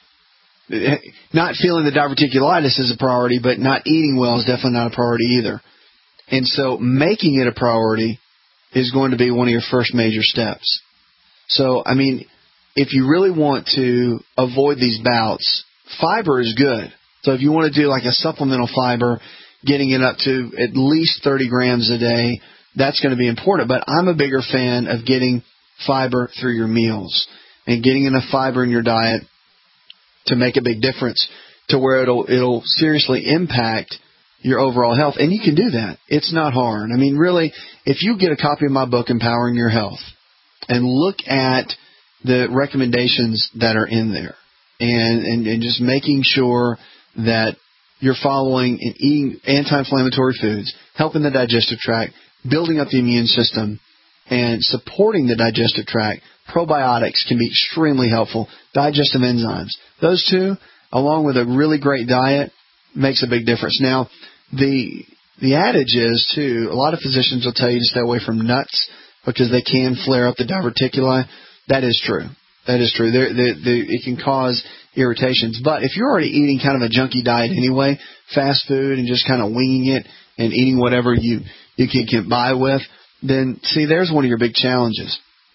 Not feeling the diverticulitis is a priority, but not eating well is definitely not a priority either. And so making it a priority is going to be one of your first major steps. So, I mean, if you really want to avoid these bouts, fiber is good. So if you want to do like a supplemental fiber, getting it up to at least thirty grams a day, that's going to be important. But I'm a bigger fan of getting fiber through your meals and getting enough fiber in your diet to make a big difference to where it'll it'll seriously impact your overall health. And you can do that. It's not hard. I mean, really, if you get a copy of my book, Empowering Your Health, and look at the recommendations that are in there and, and, and just making sure that you're following and eating anti-inflammatory foods, helping the digestive tract, building up the immune system, and supporting the digestive tract, probiotics can be extremely helpful. Digestive enzymes. Those two, along with a really great diet, makes a big difference. Now, the the adage is, too, a lot of physicians will tell you to stay away from nuts because they can flare up the diverticuli. That is true. That is true. They're, they're, they're, it can cause irritations. But if you're already eating kind of a junky diet anyway, fast food and just kind of winging it and eating whatever you, you can get by with, then, see, there's one of your big challenges.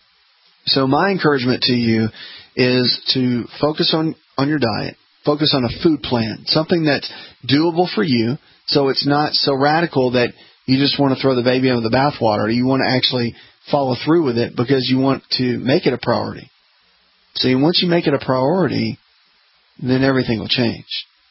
So my encouragement to you is to focus on, on your diet, focus on a food plan, something that's doable for you, so it's not so radical that you just want to throw the baby out with the bathwater. You want to actually follow through with it because you want to make it a priority. See, once you make it a priority, then everything will change.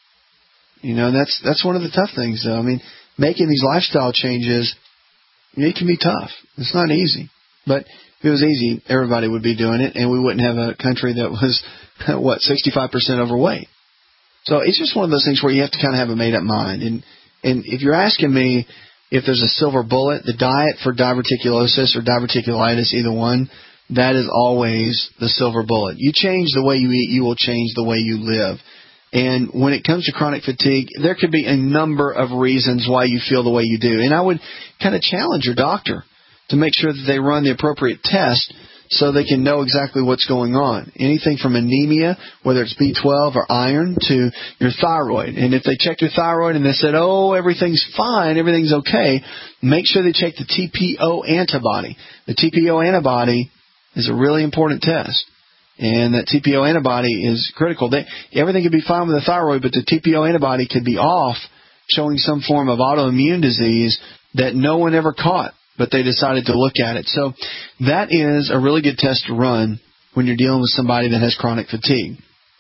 You know, that's that's one of the tough things, though. I mean, making these lifestyle changes, it can be tough. It's not easy. But if it was easy, everybody would be doing it, and we wouldn't have a country that was, what, sixty-five percent overweight. So it's just one of those things where you have to kind of have a made-up mind. And and if you're asking me if there's a silver bullet, the diet for diverticulosis or diverticulitis, either one, that is always the silver bullet. You change the way you eat, you will change the way you live. And when it comes to chronic fatigue, there could be a number of reasons why you feel the way you do. And I would kind of challenge your doctor to make sure that they run the appropriate test so they can know exactly what's going on. Anything from anemia, whether it's B twelve or iron, to your thyroid. And if they check your thyroid and they said, oh, everything's fine, everything's okay, make sure they check the T P O antibody. The T P O antibody is a really important test. And that T P O antibody is critical. They, everything could be fine with the thyroid, but the T P O antibody could be off, showing some form of autoimmune disease that no one ever caught, but they decided to look at it. So that is a really good test to run when you're dealing with somebody that has chronic fatigue.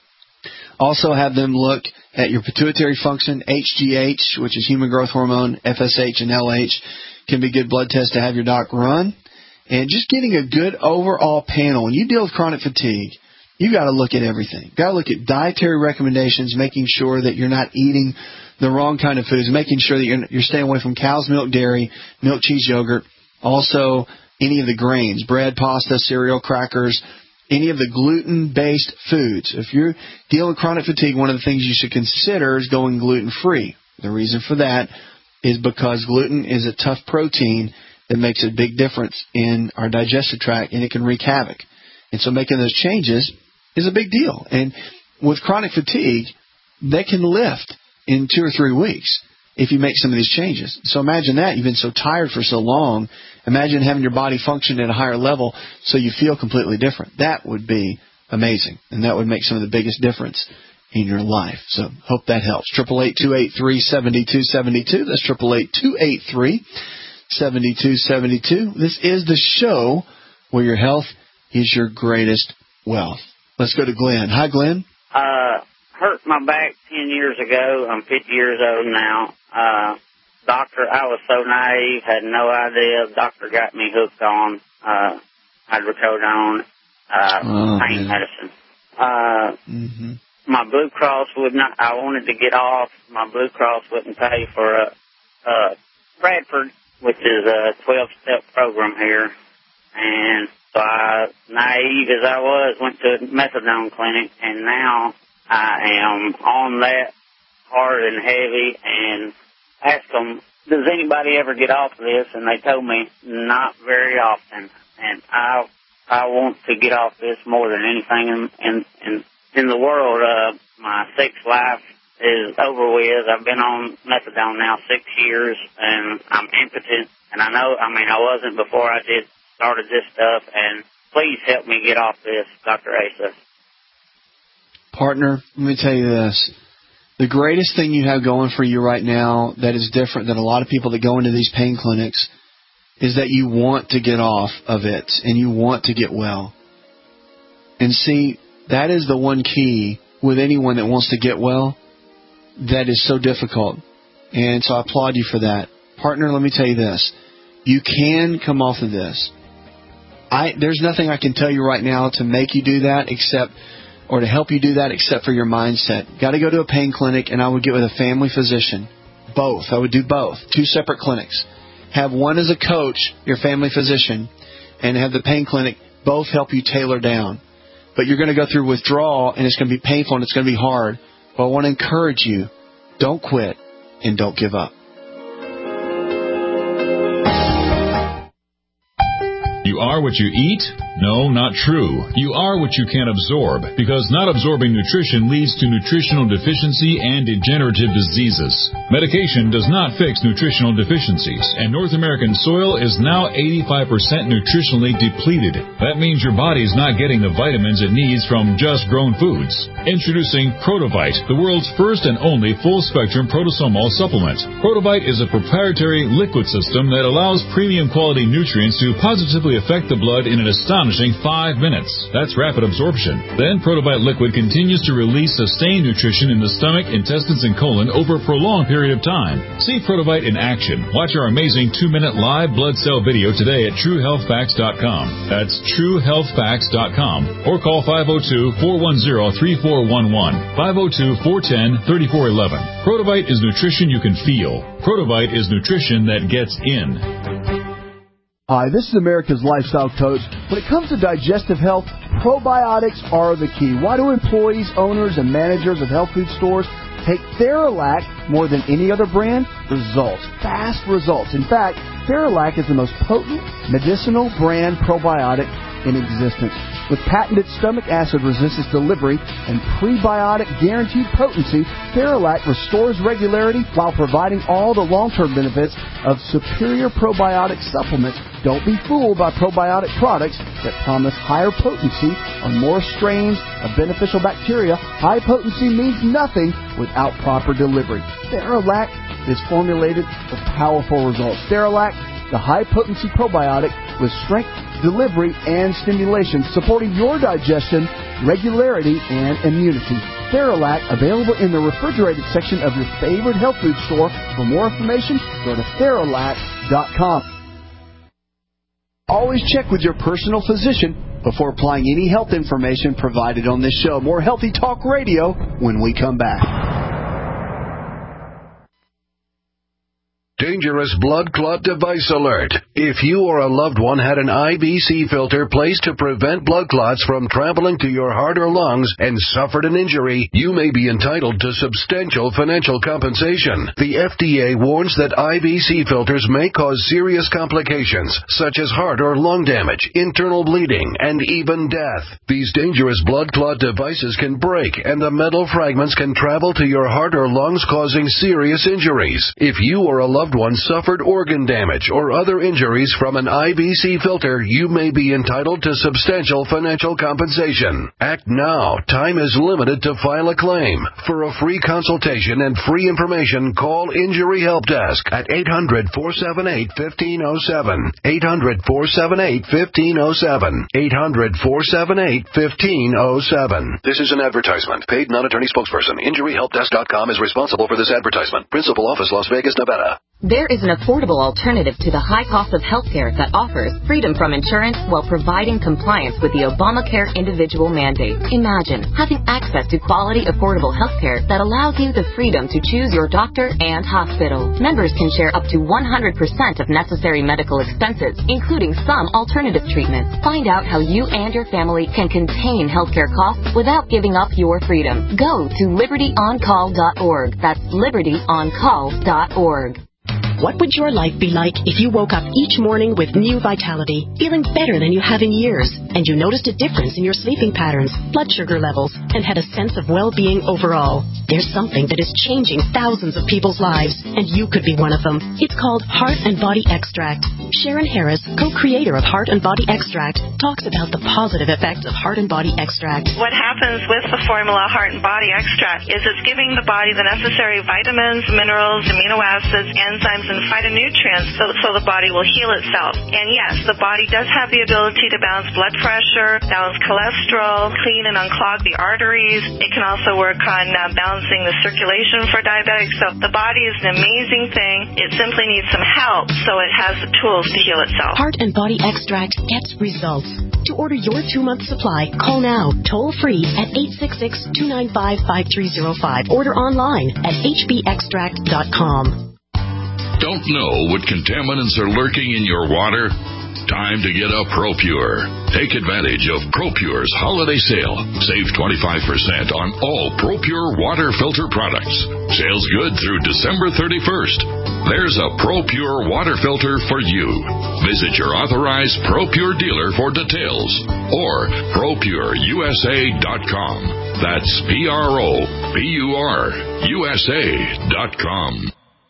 Also have them look at your pituitary function, H G H, which is human growth hormone, F S H, and L H, can be good blood tests to have your doc run. And just getting a good overall panel. When you deal with chronic fatigue, you've got to look at everything. You've got to look at dietary recommendations, making sure that you're not eating the wrong kind of foods, making sure that you're, you're staying away from cow's milk, dairy, milk, cheese, yogurt, also any of the grains, bread, pasta, cereal, crackers, any of the gluten-based foods. If you're dealing with chronic fatigue, one of the things you should consider is going gluten-free. The reason for that is because gluten is a tough protein that makes a big difference in our digestive tract, and it can wreak havoc. And so making those changes is a big deal. And with chronic fatigue, they can lift in two or three weeks if you make some of these changes. So imagine that. You've been so tired for so long. Imagine having your body function at a higher level so you feel completely different. That would be amazing, and that would make some of the biggest difference in your life. So hope that helps. eight eight eight, two eight three, seven two seven two. That's eight eight eight, two eight three, seven two seven two. This is the show where your health is your greatest wealth. Let's go to Glenn. Hi, Glenn. Uh, hurt my back ten years ago. I'm fifty years old now. Uh, doctor, I was so naive, had no idea. Doctor got me hooked on uh, hydrocodone, uh, oh, pain man. medicine. Uh, mm-hmm. My Blue Cross would not, I wanted to get off. My Blue Cross wouldn't pay for a, uh, Bradford, which is a twelve-step program here. And so I, naive as I was, went to a methadone clinic, and now I am on that hard and heavy, and asked them, does anybody ever get off this? And they told me not very often. And I I want to get off this more than anything in in in, in the world. Uh, my sex life is over with. I've been on methadone now six years, and I'm impotent. And I know, I mean, I wasn't before I did started this stuff. And please help me get off this, Doctor Asa. Partner, let me tell you this. The greatest thing you have going for you right now that is different than a lot of people that go into these pain clinics is that you want to get off of it and you want to get well. And see, that is the one key with anyone that wants to get well that is so difficult. And so I applaud you for that. Partner, let me tell you this. You can come off of this. I, there's nothing I can tell you right now to make you do that except, or to help you do that except for your mindset. Got to go to a pain clinic, and I would get with a family physician. Both. I would do both. Two separate clinics. Have one as a coach, your family physician, and have the pain clinic both help you tailor down. But you're going to go through withdrawal, and it's going to be painful, and it's going to be hard. But I want to encourage you, don't quit and don't give up. You are what you eat? No, not true. You are what you can absorb, because not absorbing nutrition leads to nutritional deficiency and degenerative diseases. Medication does not fix nutritional deficiencies, and North American soil is now eighty-five percent nutritionally depleted. That means your body is not getting the vitamins it needs from just grown foods. Introducing Protovite, the world's first and only full-spectrum protosomal supplement. Protovite is a proprietary liquid system that allows premium quality nutrients to positively affect the blood in an astonishing five minutes. That's rapid absorption. Then Protovite liquid continues to release sustained nutrition in the stomach, intestines, and colon over a prolonged period of time. See Protovite in action. Watch our amazing two-minute live blood cell video today at true health facts dot com. That's true health facts dot com. Or call five oh two, four one oh, three four one one, five oh two, four one oh, three four one one. Protovite is nutrition you can feel. Protovite is nutrition that gets in. Hi, this is America's Lifestyle Coach. When it comes to digestive health, probiotics are the key. Why do employees, owners, and managers of health food stores take Theralac more than any other brand? Results. Fast results. In fact, Theralac is the most potent medicinal brand probiotic in existence. With patented stomach acid resistance delivery and prebiotic guaranteed potency, Theralac restores regularity while providing all the long-term benefits of superior probiotic supplements. Don't be fooled by probiotic products that promise higher potency on more strains of beneficial bacteria. High potency means nothing without proper delivery. Theralac is formulated for powerful results. Theralac, the high-potency probiotic with strength, delivery, and stimulation, supporting your digestion, regularity, and immunity. Theralac, available in the refrigerated section of your favorite health food store. For more information, go to Theralac dot com. Always check with your personal physician before applying any health information provided on this show. More Healthy Talk Radio when we come back. Dangerous blood clot device alert. If you or a loved one had an I B C filter placed to prevent blood clots from traveling to your heart or lungs and suffered an injury, you may be entitled to substantial financial compensation. The F D A warns that I B C filters may cause serious complications, such as heart or lung damage, internal bleeding, and even death. These dangerous blood clot devices can break, and the metal fragments can travel to your heart or lungs, causing serious injuries. If you or a loved one suffered organ damage or other injuries from an I B C filter, you may be entitled to substantial financial compensation. Act now. Time is limited to file a claim. For a free consultation and free information, call Injury Help Desk at eight hundred, four seven eight, one five zero seven. eight hundred, four seven eight, one five zero seven. eight hundred, four seven eight, one five zero seven. This is an advertisement. Paid non-attorney spokesperson. Injury Help Desk dot com is responsible for this advertisement. Principal office, Las Vegas, Nevada. There is an affordable alternative to the high cost of health care that offers freedom from insurance while providing compliance with the Obamacare individual mandate. Imagine having access to quality, affordable health care that allows you the freedom to choose your doctor and hospital. Members can share up to one hundred percent of necessary medical expenses, including some alternative treatments. Find out how you and your family can contain healthcare costs without giving up your freedom. Go to liberty on call dot org. That's liberty on call dot org. What would your life be like if you woke up each morning with new vitality, feeling better than you have in years, and you noticed a difference in your sleeping patterns, blood sugar levels, and had a sense of well-being overall? There's something that is changing thousands of people's lives, and you could be one of them. It's called Heart and Body Extract. Sharon Harris, co-creator of Heart and Body Extract, talks about the positive effects of Heart and Body Extract. What happens with the formula Heart and Body Extract is it's giving the body the necessary vitamins, minerals, amino acids, enzymes, and phytonutrients so, so the body will heal itself. And yes, the body does have the ability to balance blood pressure, balance cholesterol, clean and unclog the arteries. It can also work on uh, balancing the circulation for diabetics. So the body is an amazing thing. It simply needs some help so it has the tools to heal itself. Heart and Body Extract gets results. To order your two-month supply, call now, toll-free at eight six six, two nine five, five three zero five. Order online at h b extract dot com. Don't know what contaminants are lurking in your water? Time to get a ProPure. Take advantage of ProPure's holiday sale. Save twenty-five percent on all ProPure water filter products. Sales good through December thirty-first. There's a ProPure water filter for you. Visit your authorized ProPure dealer for details or pro pure u s a dot com. That's P R O P U R U S A dot com.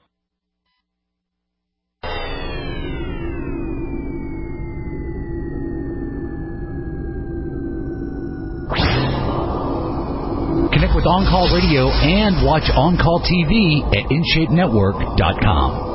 Connect with On Call Radio and watch On Call T V at in shape network dot com.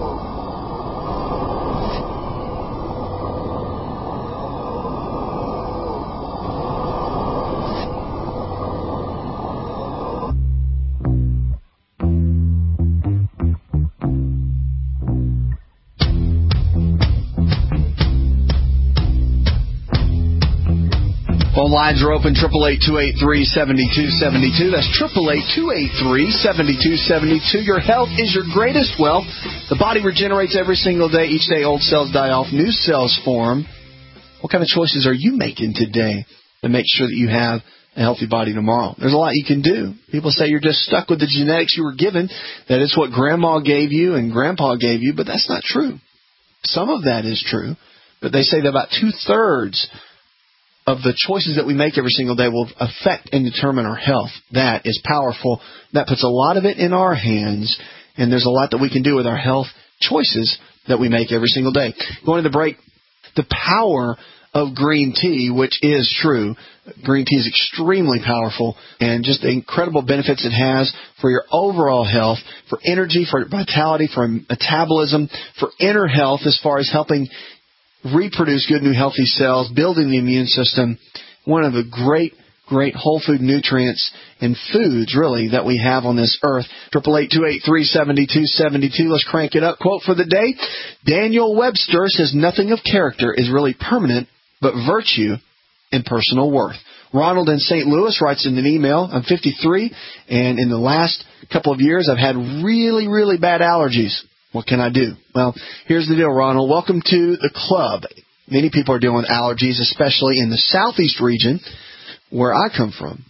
Phone lines are open, triple eight, two eight three, seven two seven two. That's triple eight, two eight three, seven two seven two. Your health is your greatest wealth. The body regenerates every single day. Each day, old cells die off, new cells form. What kind of choices are you making today to make sure that you have a healthy body tomorrow? There's a lot you can do. People say you're just stuck with the genetics you were given, that it's what grandma gave you and grandpa gave you, but that's not true. Some of that is true, but they say that about two-thirds of the choices that we make every single day will affect and determine our health. That is powerful. That puts a lot of it in our hands, and there's a lot that we can do with our health choices that we make every single day. Going to the break, the power of green tea, which is true. Green tea is extremely powerful, and just the incredible benefits it has for your overall health, for energy, for vitality, for metabolism, for inner health as far as helping reproduce good new healthy cells, building the immune system. One of the great, great whole food nutrients and foods, really, that we have on this earth. triple eight, two eight three, seven two seven two. Let's crank it up. Quote for the day, Daniel Webster says, nothing of character is really permanent, but virtue and personal worth. Ronald in Saint Louis writes in an email, I'm fifty-three, and in the last couple of years I've had really, really bad allergies. What can I do? Well, here's the deal, Ronald. Welcome to the club. Many people are dealing with allergies, especially in the southeast region where I come from.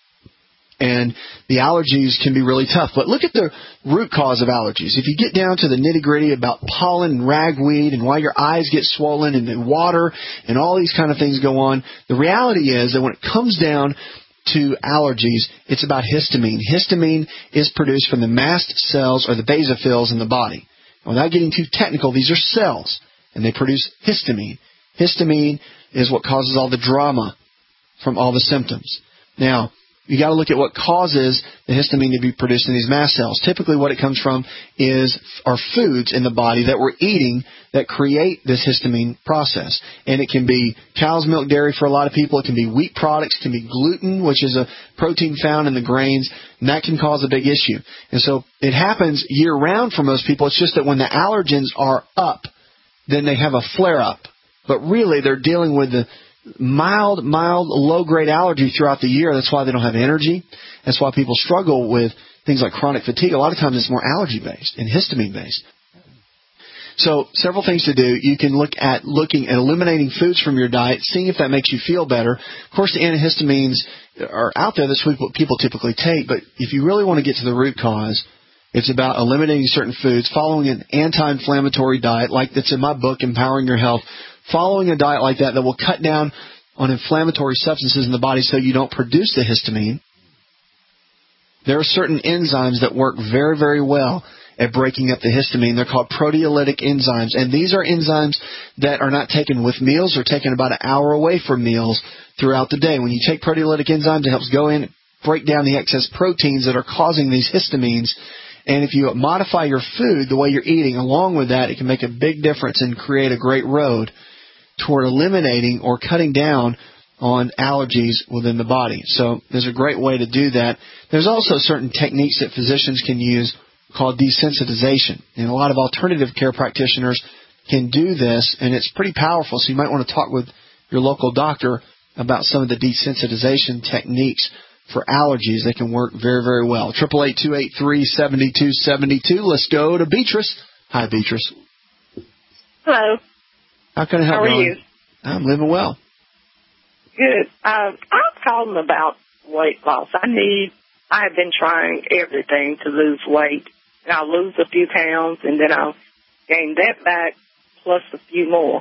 And the allergies can be really tough. But look at the root cause of allergies. If you get down to the nitty-gritty about pollen and ragweed and why your eyes get swollen and, and water and all these kind of things go on, the reality is that when it comes down to allergies, it's about histamine. Histamine is produced from the mast cells or the basophils in the body. Without getting too technical, these are cells, and they produce histamine. Histamine is what causes all the drama from all the symptoms. Now, you got to look at what causes the histamine to be produced in these mast cells. Typically, what it comes from is are foods in the body that we're eating that create this histamine process. And it can be cow's milk dairy for a lot of people. It can be wheat products. It can be gluten, which is a protein found in the grains, and that can cause a big issue. And so it happens year-round for most people. It's just that when the allergens are up, then they have a flare-up. But really, they're dealing with the mild, mild, low-grade allergy throughout the year. That's why they don't have energy. That's why people struggle with things like chronic fatigue. A lot of times it's more allergy-based and histamine-based. So several things to do. You can look at looking at eliminating foods from your diet, seeing if that makes you feel better. Of course, the antihistamines are out there. That's what people typically take. But if you really want to get to the root cause, it's about eliminating certain foods, following an anti-inflammatory diet like that's in my book, Empowering Your Health, following a diet like that that will cut down on inflammatory substances in the body so you don't produce the histamine. There are certain enzymes that work very, very well at breaking up the histamine. They're called proteolytic enzymes, and these are enzymes that are not taken with meals. They're taken about an hour away from meals throughout the day. When you take proteolytic enzymes, it helps go in, break down the excess proteins that are causing these histamines. And if you modify your food, the way you're eating, along with that, it can make a big difference and create a great road toward eliminating or cutting down on allergies within the body. So there's a great way to do that. There's also certain techniques that physicians can use called desensitization. And a lot of alternative care practitioners can do this, and it's pretty powerful. So you might want to talk with your local doctor about some of the desensitization techniques for allergies. They can work very, very well. eight eight eight, two eight three, seven two seven two. Let's go to Beatrice. Hi, Beatrice. Hello. How can I help you? How are Melanie? you? I'm living well. Good. Um, I'm calling about weight loss. I need, I have been trying everything to lose weight. And I'll lose a few pounds, and then I'll gain that back plus a few more.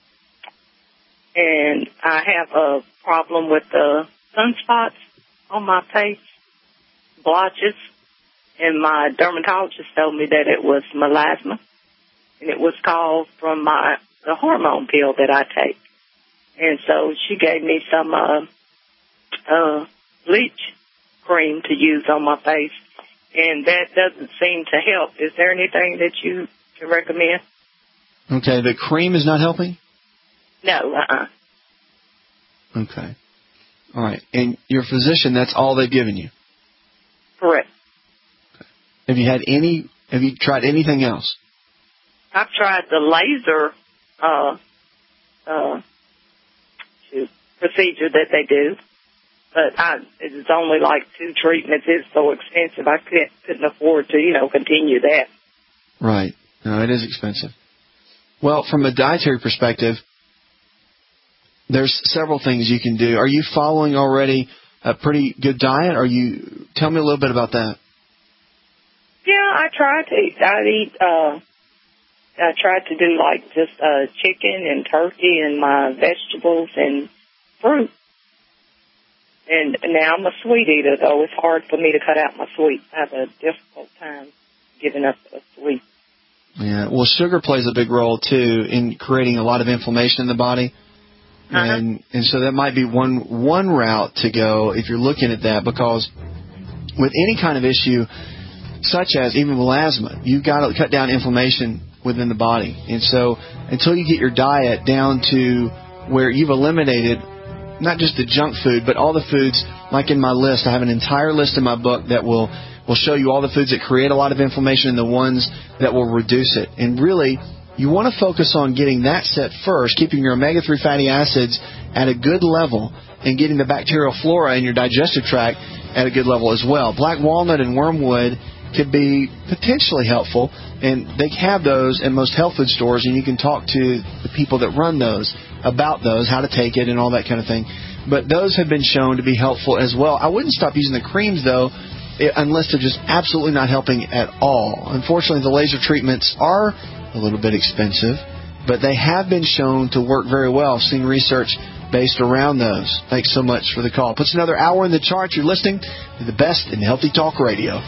And I have a problem with the sunspots on my face, blotches, and my dermatologist told me that it was melasma, and it was caused from my the hormone pill that I take. And so she gave me some uh, uh, bleach cream to use on my face, and that doesn't seem to help. Is there anything that you can recommend? Okay, the cream is not helping? No, uh-uh. Okay. All right. And your physician, that's all they've given you? Correct. Okay. Have you had any, have you tried anything else? I've tried the laser uh, uh, procedure that they do, but I, it's only like two treatments. It's so expensive. I couldn't, couldn't afford to, you know, continue that. Right. No, it is expensive. Well, from a dietary perspective, there's several things you can do. Are you following already a pretty good diet? Are you? Tell me a little bit about that. Yeah, I try to. I eat. Uh, I try to do like just uh, chicken and turkey and my vegetables and fruit. And now I'm a sweet eater, though. It's hard for me to cut out my sweets. I have a difficult time giving up a sweet. Yeah. Well, sugar plays a big role too in creating a lot of inflammation in the body. Uh-huh. And and so that might be one one route to go if you're looking at that, because with any kind of issue, such as even melasma, you've got to cut down inflammation within the body. And so until you get your diet down to where you've eliminated not just the junk food, but all the foods, like in my list, I have an entire list in my book that will, will show you all the foods that create a lot of inflammation and the ones that will reduce it. And really, you want to focus on getting that set first, keeping your omega three fatty acids at a good level and getting the bacterial flora in your digestive tract at a good level as well. Black walnut and wormwood could be potentially helpful, and they have those in most health food stores, and you can talk to the people that run those about those, how to take it and all that kind of thing. But those have been shown to be helpful as well. I wouldn't stop using the creams, though, unless they're just absolutely not helping at all. Unfortunately, the laser treatments are a little bit expensive, but they have been shown to work very well. I've seen research based around those. Thanks so much for the call. Puts another hour in the chart. You're listening to the best in Healthy Talk Radio.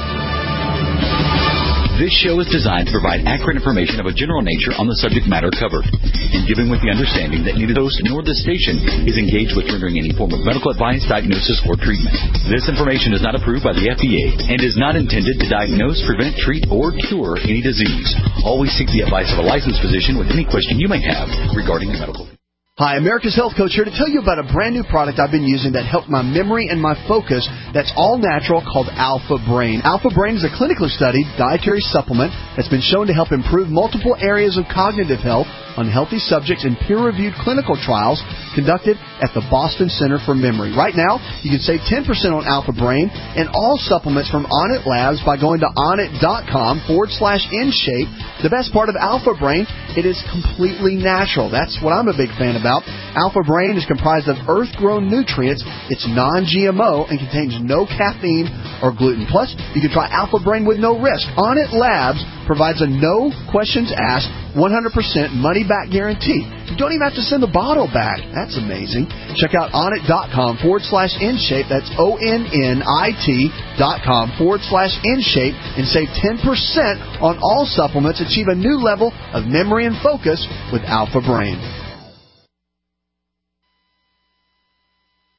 This show is designed to provide accurate information of a general nature on the subject matter covered, and given with the understanding that neither host nor the station is engaged with rendering any form of medical advice, diagnosis, or treatment. This information is not approved by the F D A and is not intended to diagnose, prevent, treat, or cure any disease. Always seek the advice of a licensed physician with any question you may have regarding the medical. Hi, America's Health Coach here to tell you about a brand new product I've been using that helped my memory and my focus that's all natural called Alpha Brain. Alpha Brain is a clinically studied dietary supplement that's been shown to help improve multiple areas of cognitive health on healthy subjects in peer-reviewed clinical trials conducted at the Boston Center for Memory. Right now, you can save ten percent on Alpha Brain and all supplements from Onnit Labs by going to onnit.com forward slash InShape. The best part of Alpha Brain, it is completely natural. That's what I'm a big fan about. Alpha Brain is comprised of earth-grown nutrients. It's non G M O and contains no caffeine or gluten. Plus, you can try Alpha Brain with no risk. Onnit Labs provides a no questions asked, one hundred percent money-back guarantee. You don't even have to send the bottle back. That's amazing. Check out onnit.com forward slash InShape. That's O-N-N-I-T dot com forward slash InShape and save ten percent on all supplements. Achieve a new level of memory and focus with Alpha Brain.